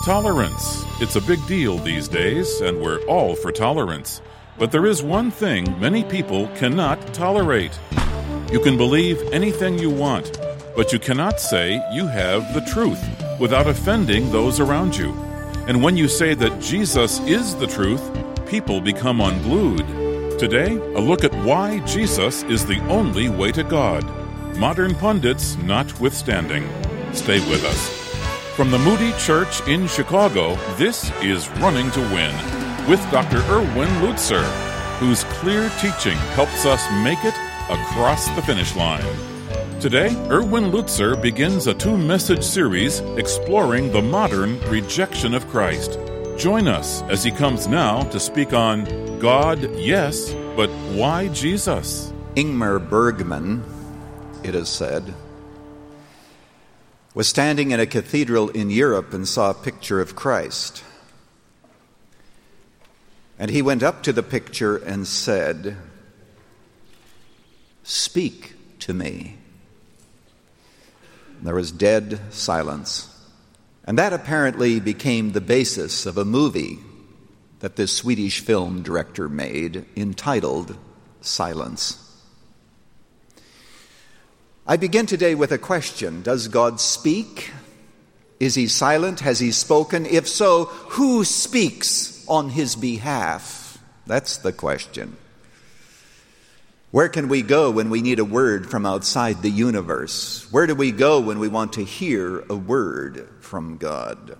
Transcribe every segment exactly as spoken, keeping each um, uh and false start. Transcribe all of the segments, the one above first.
Tolerance. It's a big deal these days, and we're all for tolerance. But there is one thing many people cannot tolerate. You can believe anything you want, but you cannot say you have the truth without offending those around you. And when you say that Jesus is the truth, people become unglued. Today, a look at why Jesus is the only way to God. Modern pundits notwithstanding. Stay with us. From the Moody Church in Chicago, this is Running to Win with Doctor Erwin Lutzer, whose clear teaching helps us make it across the finish line. Today, Erwin Lutzer begins a two-message series exploring the modern rejection of Christ. Join us as he comes now to speak on God, yes, but why Jesus? Ingmar Bergman, it is said, was standing in a cathedral in Europe and saw a picture of Christ. And he went up to the picture and said, "Speak to me." There was dead silence. And that apparently became the basis of a movie that this Swedish film director made entitled Silence. I begin today with a question. Does God speak? Is he silent? Has he spoken? If so, who speaks on his behalf? That's the question. Where can we go when we need a word from outside the universe? Where do we go when we want to hear a word from God?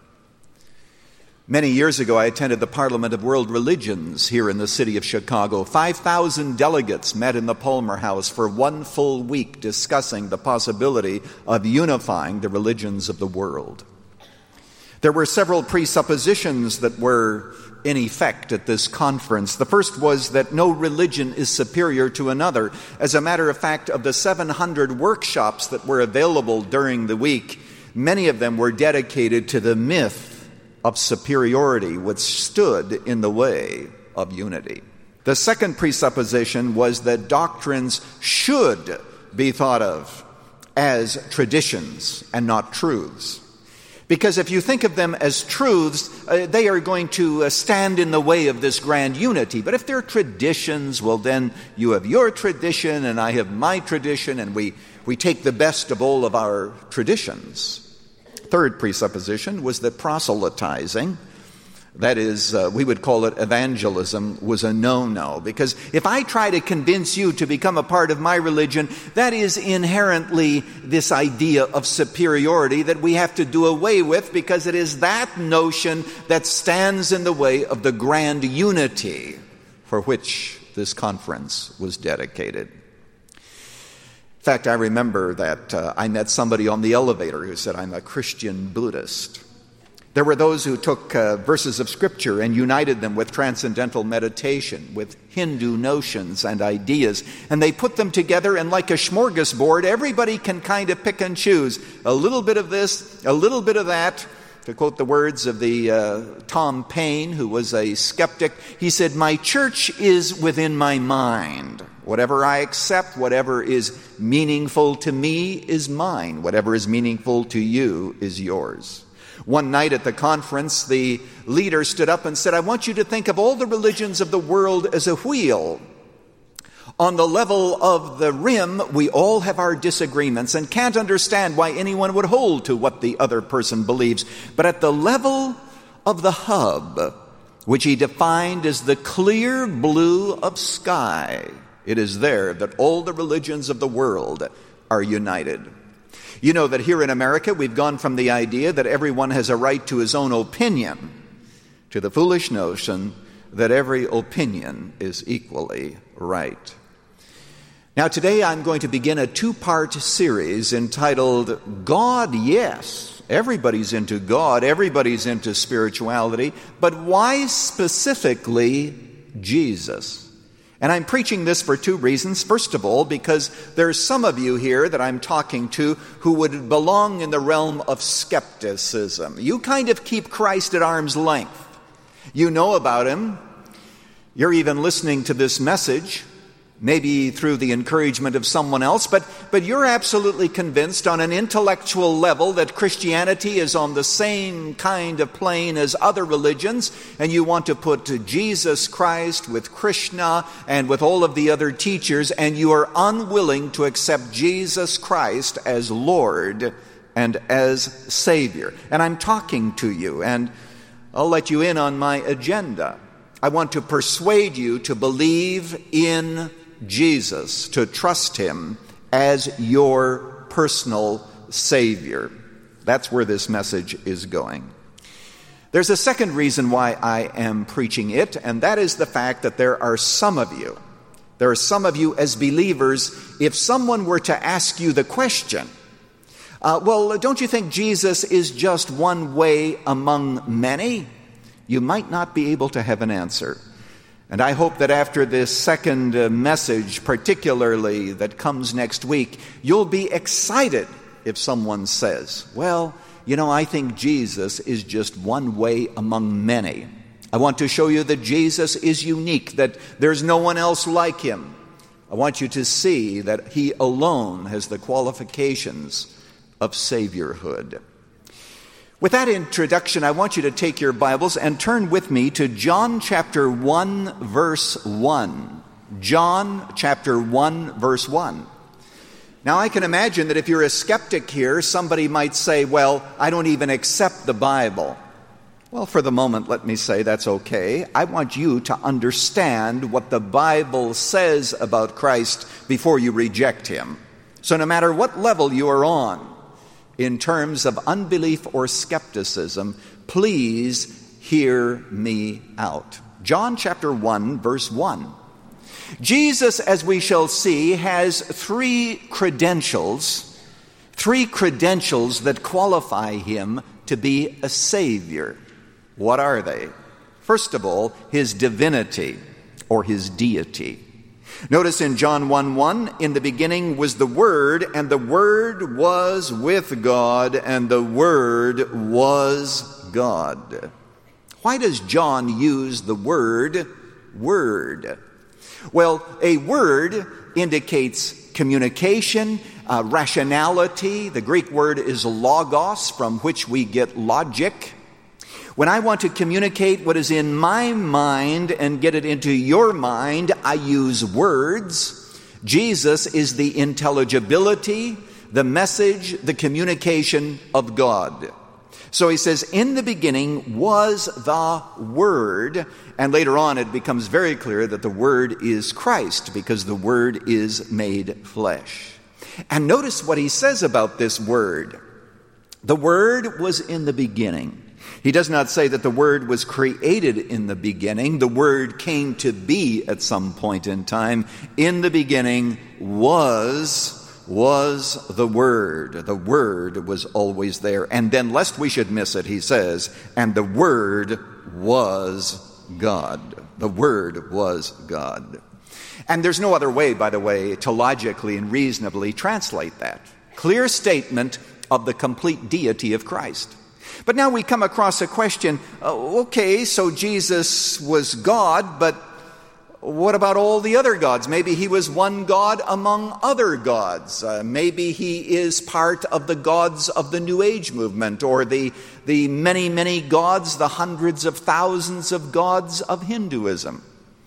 Many years ago, I attended the Parliament of World Religions here in the city of Chicago. five thousand delegates met in the Palmer House for one full week discussing the possibility of unifying the religions of the world. There were several presuppositions that were in effect at this conference. The first was that no religion is superior to another. As a matter of fact, of the seven hundred workshops that were available during the week, many of them were dedicated to the myth of superiority, which stood in the way of unity. The second presupposition was that doctrines should be thought of as traditions and not truths. Because if you think of them as truths, uh, they are going to uh, stand in the way of this grand unity. But if they're traditions, well, then you have your tradition and I have my tradition, and we, we take the best of all of our traditions. Third presupposition was that proselytizing, that is, uh, we would call it evangelism, was a no-no. Because if I try to convince you to become a part of my religion, that is inherently this idea of superiority that we have to do away with, because it is that notion that stands in the way of the grand unity for which this conference was dedicated. In fact, I remember that uh, I met somebody on the elevator who said, "I'm a Christian Buddhist." There were those who took uh, verses of Scripture and united them with transcendental meditation, with Hindu notions and ideas, and they put them together, and like a smorgasbord, everybody can kind of pick and choose a little bit of this, a little bit of that. To quote the words of the uh, Tom Paine, who was a skeptic, he said, "My church is within my mind. Whatever I accept, whatever is meaningful to me is mine. Whatever is meaningful to you is yours." One night at the conference, the leader stood up and said, "I want you to think of all the religions of the world as a wheel. On the level of the rim, we all have our disagreements and can't understand why anyone would hold to what the other person believes. But at the level of the hub, which he defined as the clear blue of sky, it is there that all the religions of the world are united." You know that here in America, we've gone from the idea that everyone has a right to his own opinion to the foolish notion that every opinion is equally right. Now, today I'm going to begin a two-part series entitled God, Yes. Everybody's into God, everybody's into spirituality, but why specifically Jesus? And I'm preaching this for two reasons. First of all, because there's some of you here that I'm talking to who would belong in the realm of skepticism. You kind of keep Christ at arm's length. You know about him. You're even listening to this message. maybe through the encouragement of someone else, but, but you're absolutely convinced on an intellectual level that Christianity is on the same kind of plane as other religions, and you want to put Jesus Christ with Krishna and with all of the other teachers, and you are unwilling to accept Jesus Christ as Lord and as Savior. And I'm talking to you, and I'll let you in on my agenda. I want to persuade you to believe in Jesus, to trust him as your personal Savior. That's where this message is going. There's a second reason why I am preaching it, and that is the fact that there are some of you, there are some of you as believers, if someone were to ask you the question, uh, well, don't you think Jesus is just one way among many? You might not be able to have an answer. And I hope that after this second uh, message, particularly that comes next week, you'll be excited if someone says, well, you know, I think Jesus is just one way among many. I want to show you that Jesus is unique, that there's no one else like him. I want you to see that he alone has the qualifications of Saviorhood. With that introduction, I want you to take your Bibles and turn with me to John chapter one, verse one. John chapter one, verse one. Now, I can imagine that if you're a skeptic here, somebody might say, well, I don't even accept the Bible. Well, for the moment, let me say that's okay. I want you to understand what the Bible says about Christ before you reject him. So no matter what level you are on, in terms of unbelief or skepticism, please hear me out. John chapter one, verse one. Jesus, as we shall see, has three credentials, three credentials that qualify him to be a Savior. What are they? First of all, his divinity or his deity. Notice in John one one, in the beginning was the Word, and the Word was with God, and the Word was God. Why does John use the word, word? Well, a word indicates communication, uh, rationality. The Greek word is logos, from which we get logic. When I want to communicate what is in my mind and get it into your mind, I use words. Jesus is the intelligibility, the message, the communication of God. So he says, in the beginning was the Word, and later on it becomes very clear that the Word is Christ, because the Word is made flesh. And notice what he says about this Word. The Word was in the beginning. He does not say that the Word was created in the beginning. The Word came to be at some point in time. In the beginning was, was the Word. The Word was always there. And then, lest we should miss it, he says, and the Word was God. The Word was God. And there's no other way, by the way, to logically and reasonably translate that. Clear statement of the complete deity of Christ. But now we come across a question, uh, okay, so Jesus was God, but what about all the other gods? Maybe he was one God among other gods. Uh, maybe he is part of the gods of the New Age movement, or the, the many, many gods, the hundreds of thousands of gods of Hinduism.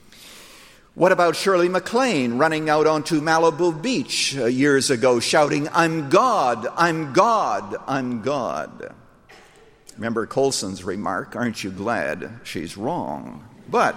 What about Shirley MacLaine running out onto Malibu Beach uh, years ago shouting, I'm God, I'm God, I'm God. Remember Colson's remark, aren't you glad she's wrong? But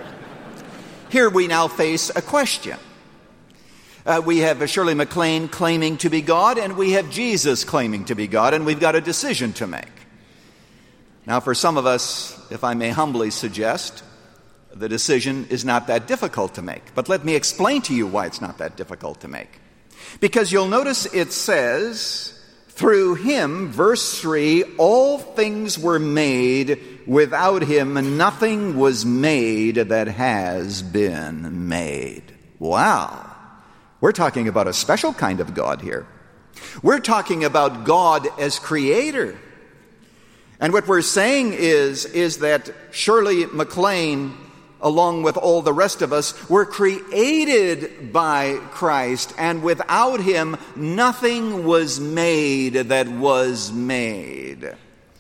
here we now face a question. Uh, we have Shirley MacLaine claiming to be God, and we have Jesus claiming to be God, and we've got a decision to make. Now, for some of us, if I may humbly suggest, the decision is not that difficult to make. But let me explain to you why it's not that difficult to make. Because you'll notice it says, through him, verse three, all things were made. Without him, nothing was made that has been made. Wow. We're talking about a special kind of God here. We're talking about God as creator. And what we're saying is, is that Shirley MacLaine along with all the rest of us, were created by Christ, and without him nothing was made that was made.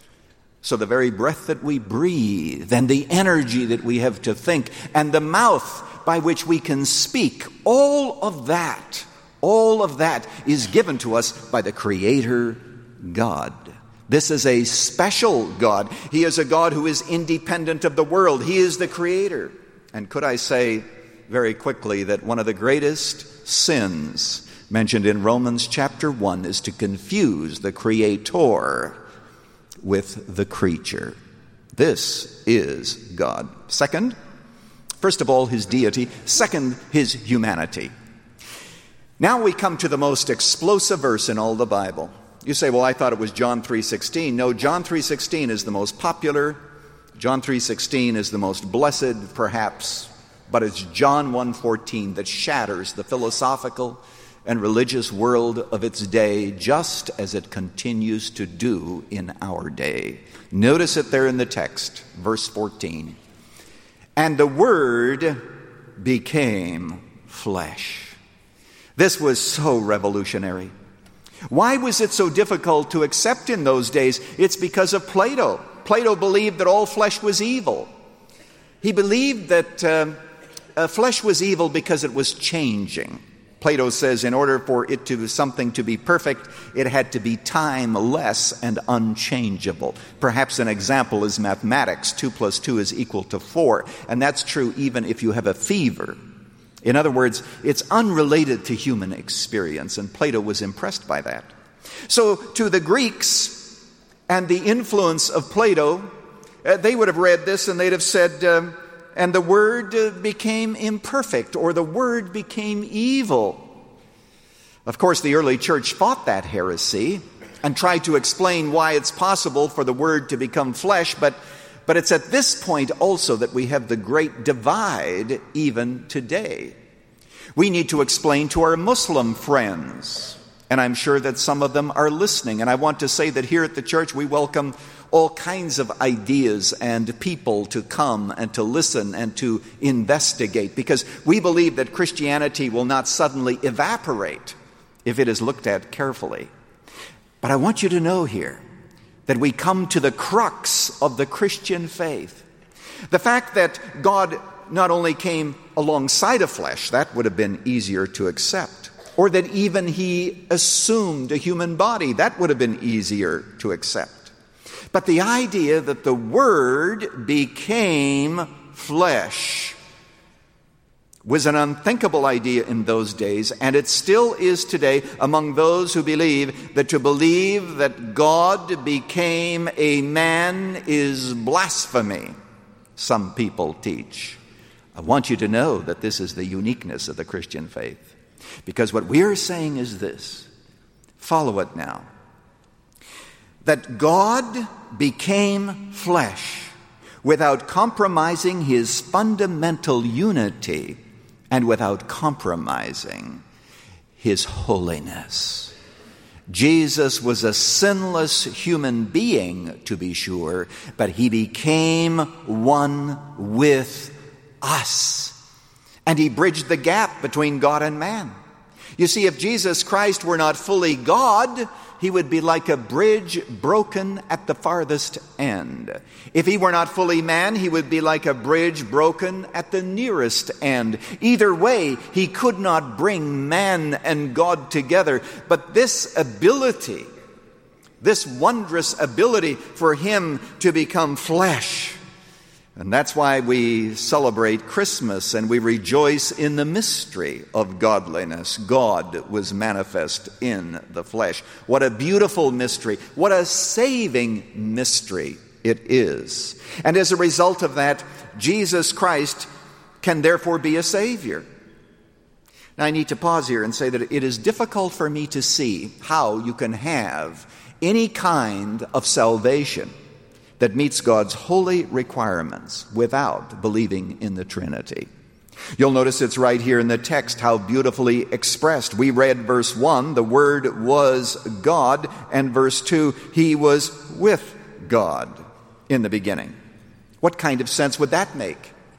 So the very breath that we breathe, and the energy that we have to think, and the mouth by which we can speak, all of that, all of that is given to us by the Creator God. This is a special God. He is a God who is independent of the world. He is the Creator. And could I say very quickly that one of the greatest sins mentioned in Romans chapter one is to confuse the Creator with the creature. This is God. Second, first of all, his deity. Second, his humanity. Now we come to the most explosive verse in all the Bible. You say, well, I thought it was John three sixteen. No, John three sixteen is the most popular. John three sixteen is the most blessed, perhaps. But it's John one fourteen that shatters the philosophical and religious world of its day, just as it continues to do in our day. Notice it there in the text, verse fourteen. And the Word became flesh. This was so revolutionary. Why was it so difficult to accept in those days? It's because of Plato. Plato believed that all flesh was evil. He believed that uh, uh, flesh was evil because it was changing. Plato says in order for it to something to be perfect, it had to be timeless and unchangeable. Perhaps an example is mathematics. Two plus two is equal to four. And that's true even if you have a fever. In other words, it's unrelated to human experience, and Plato was impressed by that. So to the Greeks and the influence of Plato, uh, they would have read this and they'd have said, uh, and the Word uh, became imperfect, or the Word became evil. Of course, the early church fought that heresy and tried to explain why it's possible for the Word to become flesh, but But it's at this point also that we have the great divide even today. We need to explain to our Muslim friends, and I'm sure that some of them are listening, and I want to say that here at the church we welcome all kinds of ideas and people to come and to listen and to investigate, because we believe that Christianity will not suddenly evaporate if it is looked at carefully. But I want you to know here that we come to the crux of the Christian faith. The fact that God not only came alongside of flesh, that would have been easier to accept, or that even he assumed a human body, that would have been easier to accept. But the idea that the Word became flesh was an unthinkable idea in those days, and it still is today among those who believe that to believe that God became a man is blasphemy, some people teach. I want you to know that this is the uniqueness of the Christian faith, because what we are saying is this. Follow it now. That God became flesh without compromising his fundamental unity and without compromising his holiness. Jesus was a sinless human being, to be sure, but he became one with us. And he bridged the gap between God and man. You see, if Jesus Christ were not fully God, he would be like a bridge broken at the farthest end. If he were not fully man, he would be like a bridge broken at the nearest end. Either way, he could not bring man and God together. But this ability, this wondrous ability for him to become flesh, and that's why we celebrate Christmas and we rejoice in the mystery of godliness. God was manifest in the flesh. What a beautiful mystery. What a saving mystery it is. And as a result of that, Jesus Christ can therefore be a Savior. Now I need to pause here and say that it is difficult for me to see how you can have any kind of salvation that meets God's holy requirements without believing in the Trinity. You'll notice it's right here in the text how beautifully expressed. We read verse one, the Word was God, and verse two, he was with God in the beginning. What kind of sense would that make?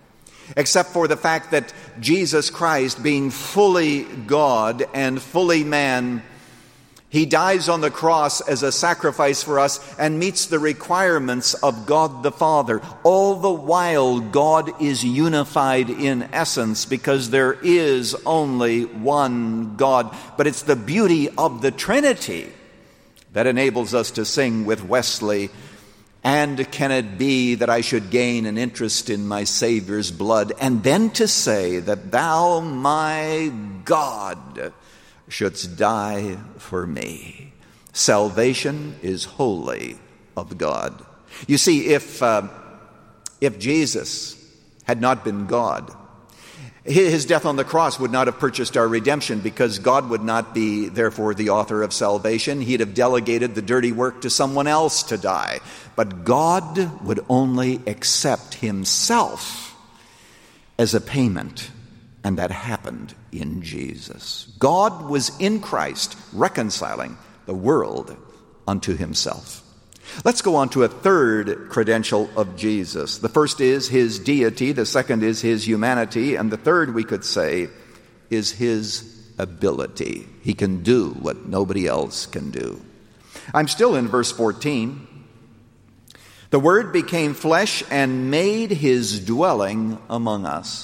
except for the fact that Jesus Christ, being fully God and fully man, he dies on the cross as a sacrifice for us and meets the requirements of God the Father. All the while, God is unified in essence because there is only one God. But it's the beauty of the Trinity that enables us to sing with Wesley, "And can it be that I should gain an interest in my Savior's blood, and then to say that thou, my God, shouldst die for me?" Salvation is wholly of God. You see, if uh, if Jesus had not been God, his death on the cross would not have purchased our redemption, because God would not be, therefore, the author of salvation. He'd have delegated the dirty work to someone else to die. But God would only accept himself as a payment, and that happened in Jesus. God was in Christ reconciling the world unto himself. Let's go on to a third credential of Jesus. The first is his deity, the second is his humanity, and the third, we could say, is his ability. He can do what nobody else can do. I'm still in verse fourteen. "The Word became flesh and made his dwelling among us."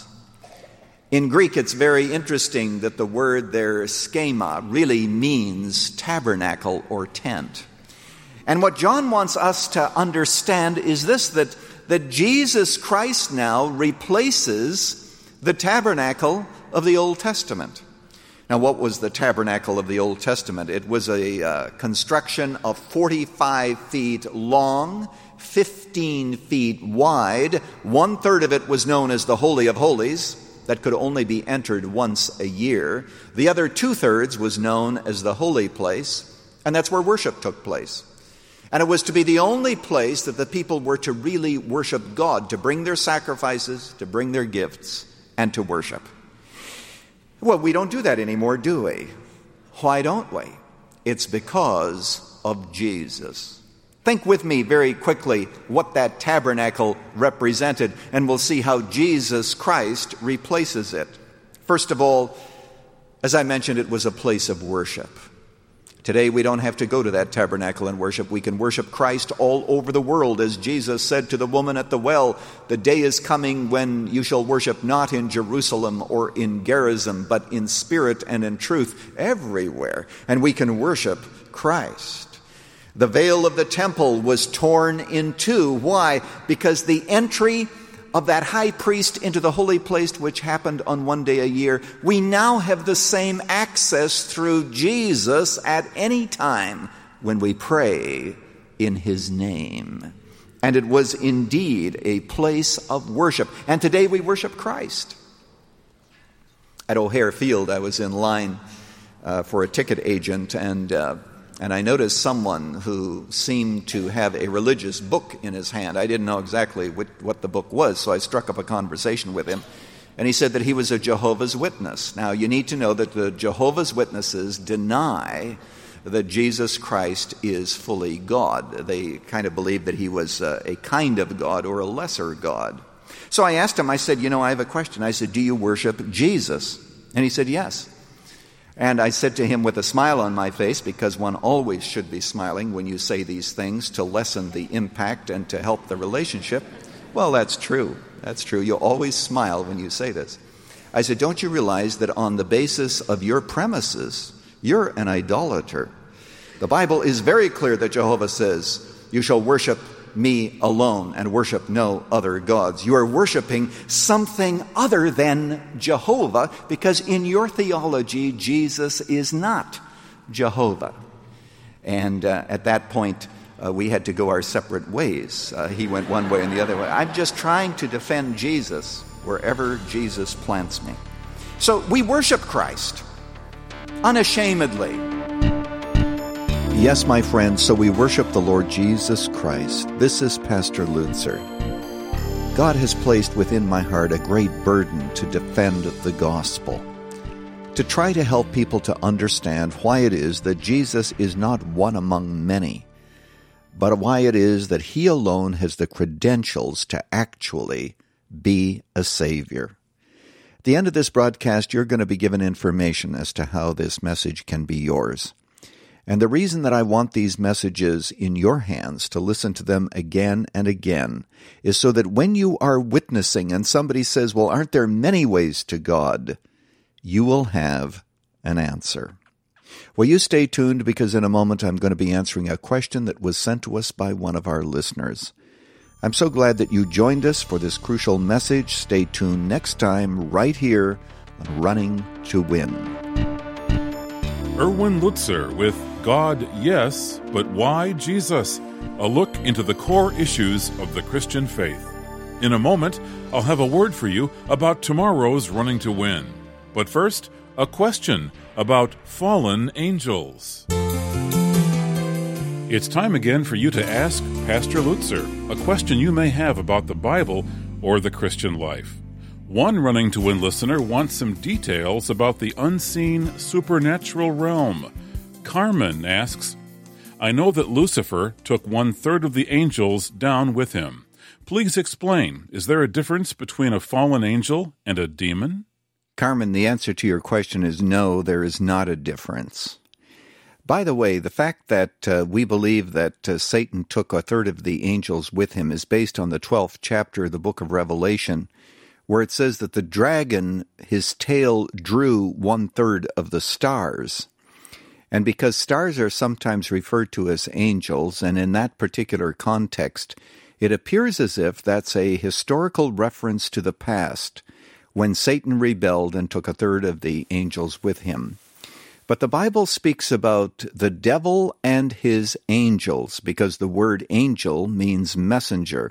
In Greek, it's very interesting that the word there, schema, really means tabernacle or tent. And what John wants us to understand is this, that, that Jesus Christ now replaces the tabernacle of the Old Testament. Now, what was the tabernacle of the Old Testament? It was a uh, construction of forty-five feet long, fifteen feet wide. One third of it was known as the Holy of Holies, that could only be entered once a year. The other two-thirds was known as the holy place, and that's where worship took place. And it was to be the only place that the people were to really worship God, to bring their sacrifices, to bring their gifts, and to worship. Well, we don't do that anymore, do we? Why don't we? It's because of Jesus. Think with me very quickly what that tabernacle represented, and we'll see how Jesus Christ replaces it. First of all, as I mentioned, it was a place of worship. Today we don't have to go to that tabernacle and worship. We can worship Christ all over the world. As Jesus said to the woman at the well, "The day is coming when you shall worship not in Jerusalem or in Gerizim, but in spirit and in truth," everywhere. And we can worship Christ. The veil of the temple was torn in two. Why? Because the entry of that high priest into the holy place, which happened on one day a year, we now have the same access through Jesus at any time when we pray in his name. And it was indeed a place of worship. And today we worship Christ. At O'Hare Field, I was in line uh, for a ticket agent, and uh, And I noticed someone who seemed to have a religious book in his hand. I didn't know exactly what, what the book was, so I struck up a conversation with him. And he said that he was a Jehovah's Witness. Now, you need to know that the Jehovah's Witnesses deny that Jesus Christ is fully God. They kind of believe that he was a, a kind of God or a lesser God. So I asked him, I said, you know, I have a question. I said, do you worship Jesus? And he said, yes. And I said to him with a smile on my face, because one always should be smiling when you say these things to lessen the impact and to help the relationship. Well, that's true. That's true. You always smile when you say this. I said, don't you realize that on the basis of your premises, you're an idolater? The Bible is very clear that Jehovah says, you shall worship me alone and worship no other gods. You are worshiping something other than Jehovah, because in your theology, Jesus is not Jehovah. And uh, at that point, uh, we had to go our separate ways. Uh, he went one way and the other way. I'm just trying to defend Jesus wherever Jesus plants me. So we worship Christ unashamedly. Yes, my friends, so we worship the Lord Jesus Christ. This is Pastor Lutzer. God has placed within my heart a great burden to defend the gospel, to try to help people to understand why it is that Jesus is not one among many, but why it is that he alone has the credentials to actually be a Savior. At the end of this broadcast, you're going to be given information as to how this message can be yours. And the reason that I want these messages in your hands to listen to them again and again is so that when you are witnessing and somebody says, well, aren't there many ways to God? You will have an answer. Well, you stay tuned because in a moment I'm going to be answering a question that was sent to us by one of our listeners. I'm so glad that you joined us for this crucial message. Stay tuned next time right here on Running to Win. Erwin Lutzer with God, Yes, but Why Jesus? A look into the core issues of the Christian faith. In a moment, I'll have a word for you about tomorrow's Running to Win. But first, a question about fallen angels. It's time again for you to ask Pastor Lutzer a question you may have about the Bible or the Christian life. One Running to Win listener wants some details about the unseen supernatural realm. Carmen asks, I know that Lucifer took one-third of the angels down with him. Please explain, is there a difference between a fallen angel and a demon? Carmen, the answer to your question is no, there is not a difference. By the way, the fact that uh, we believe that uh, Satan took a third of the angels with him is based on the twelfth chapter of the book of Revelation, where it says that the dragon, his tail drew one-third of the stars. And because stars are sometimes referred to as angels, and in that particular context, it appears as if that's a historical reference to the past, when Satan rebelled and took a third of the angels with him. But the Bible speaks about the devil and his angels, because the word angel means messenger.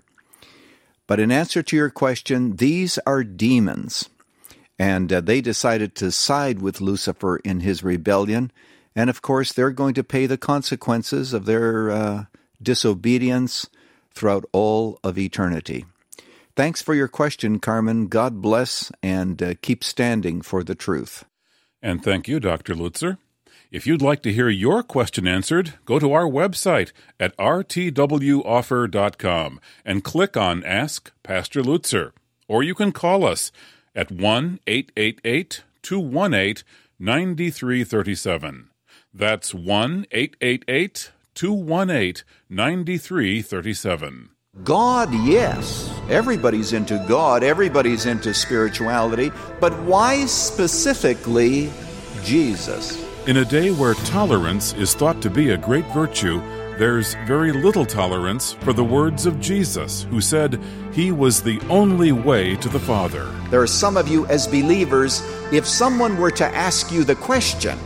But in answer to your question, these are demons, and uh, they decided to side with Lucifer in his rebellion, and of course they're going to pay the consequences of their uh, disobedience throughout all of eternity. Thanks for your question, Carmen. God bless, and uh, keep standing for the truth. And thank you, Doctor Lutzer. If you'd like to hear your question answered, go to our website at r t w offer dot com and click on Ask Pastor Lutzer. Or you can call us at one eight eight eight, two one eight, nine three three seven. That's one eight eight eight, two one eight, nine three three seven. God, yes. Everybody's into God. Everybody's into spirituality. But why specifically Jesus? In a day where tolerance is thought to be a great virtue, there's very little tolerance for the words of Jesus, who said he was the only way to the Father. There are some of you as believers, if someone were to ask you the question,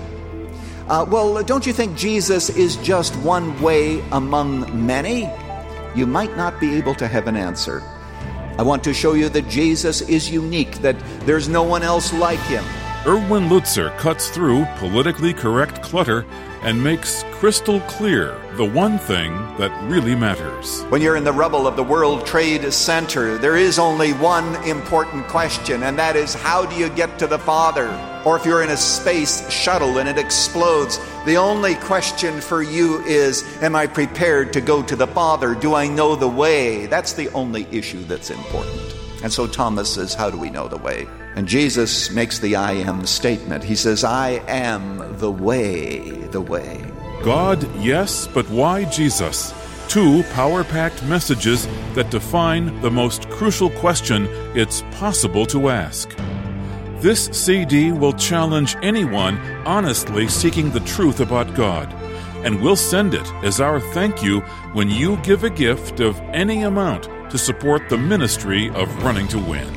uh, well, don't you think Jesus is just one way among many? You might not be able to have an answer. I want to show you that Jesus is unique, that there's no one else like him. Erwin Lutzer cuts through politically correct clutter and makes crystal clear the one thing that really matters. When you're in the rubble of the World Trade Center, there is only one important question, and that is, how do you get to the Father? Or if you're in a space shuttle and it explodes, the only question for you is, am I prepared to go to the Father? Do I know the way? That's the only issue that's important. And so Thomas says, how do we know the way? And Jesus makes the I am statement. He says, I am the way, the way. God, yes, but why Jesus? Two power-packed messages that define the most crucial question it's possible to ask. This C D will challenge anyone honestly seeking the truth about God, and we'll send it as our thank you when you give a gift of any amount to support the ministry of Running to Win.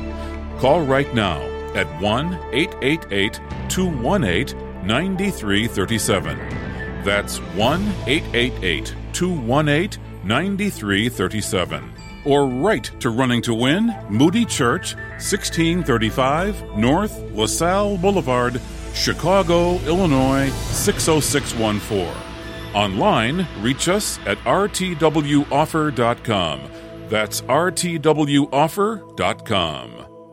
Call right now at one eight eight eight, two one eight, nine three three seven. That's one eight eight eight, two one eight, nine three three seven. Or write to Running to Win, Moody Church, sixteen thirty-five North LaSalle Boulevard, Chicago, Illinois, six oh six one four. Online, reach us at r t w offer dot com. That's r t w offer dot com.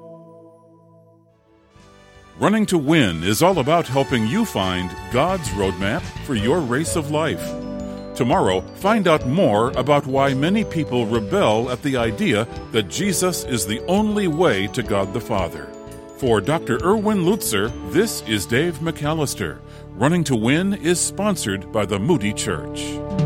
Running to Win is all about helping you find God's roadmap for your race of life. Tomorrow, find out more about why many people rebel at the idea that Jesus is the only way to God the Father. For Doctor Erwin Lutzer, this is Dave McAllister. Running to Win is sponsored by the Moody Church.